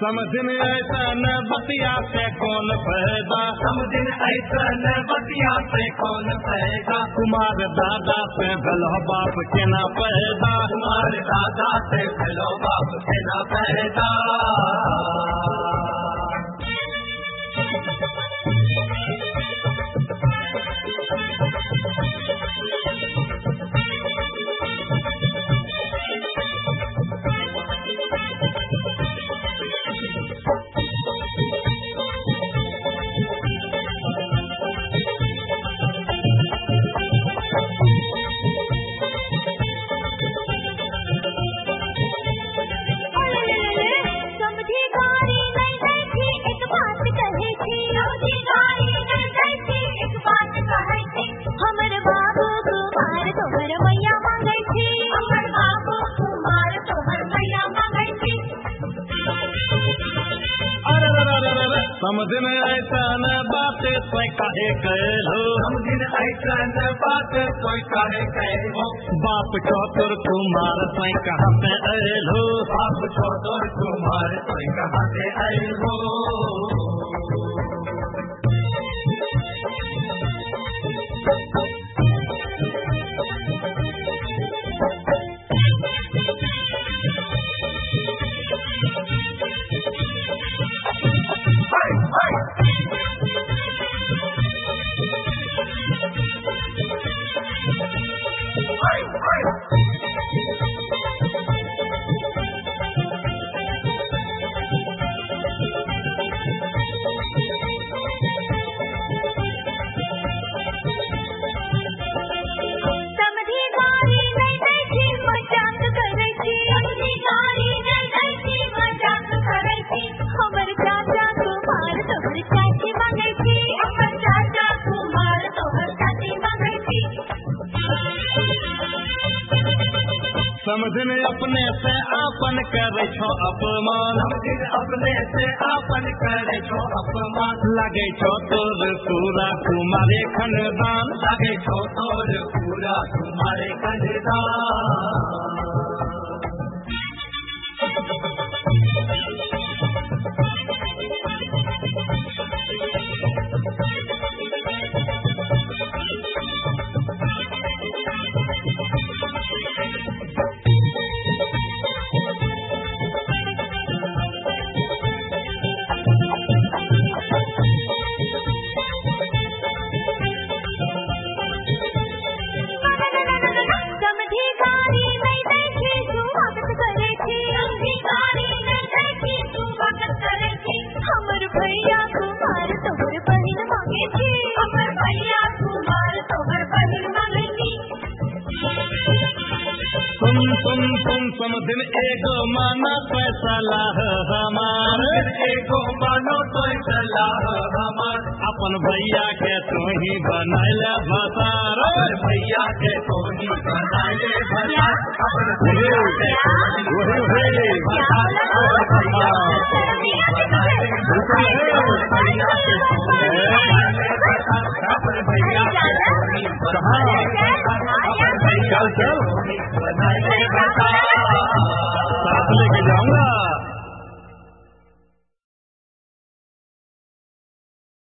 समझन ऐसा न बतिया से कौन पैदा, समझन ऐसा न बतिया से कौन पैदा। कुमार दादा से भलो बाप के ना पैदा, कुमार दादा से भलो बाप के ना पैदा। समझन ऐसा न बात कोई काहे कहलो, समझन ऐसा न बात कोई काहे कहलो। बाप चौतुर कुमार कोई कहाँ से अलो, बाप चौतुर कुमार कोई कहाँ से अलो। समझन अपने से आपन करे छो अपमान, समझन अपने से आपन करे छो अपमान। लगे छो तोर पूरा तुम्हारे खानदान, लगे छो तोर पूरा तुम्हारे खानदान। तुम समझन एगो मानो पैसा लाह हमार, एगो मानो पैसा लाह हमार। अपन भैया के तू ही बनाइले भसार, अपन भैया के तू ही बनाइले भसार। अपन भैया के तू ही बनाइले भसार। अपन भैया के तू ही बनाइले भसार। अपन भैया के तू ही बनाइले भसार। अपन भैया के तू ही बनाइले भसार।